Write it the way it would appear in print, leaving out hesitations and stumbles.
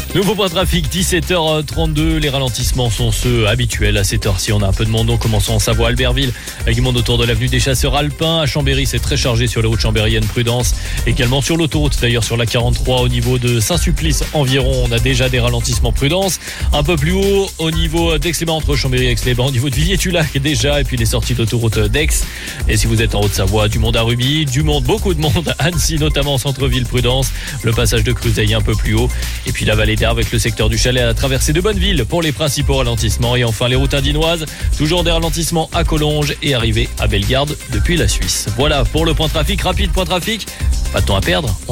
Nouveau point de trafic, 17h32. Les ralentissements sont ceux habituels à cette heure-ci. On a un peu de monde. On commence en Savoie, Albertville, avec du monde autour de l'avenue des Chasseurs Alpins. À Chambéry, c'est très chargé sur les routes chambériennes. Prudence. Également sur l'autoroute, d'ailleurs sur la 43, au niveau de Saint-Sulpice environ. On a déjà des ralentissements. Prudence. Un peu plus haut, au niveau d'Aix-les-Bains, entre Chambéry et Aix-les-Bains, au niveau de Villers-du-Lac déjà. Et puis les sorties d'autoroute d'Aix. Et si vous êtes en Haute-Savoie, du monde à Ruby, du monde, beaucoup de monde à Annecy, notamment en centre-ville. Prudence. Le passage de Cruzeil un peu plus haut. Et puis la vallée d'Air avec le secteur du Chalet à la traversée de Bonneville pour les principaux ralentissements. Et enfin les routes indinoises, toujours des ralentissements à Collonges et arrivée à Bellegarde depuis la Suisse. Voilà pour le point de trafic, rapide point de trafic. Pas de temps à perdre.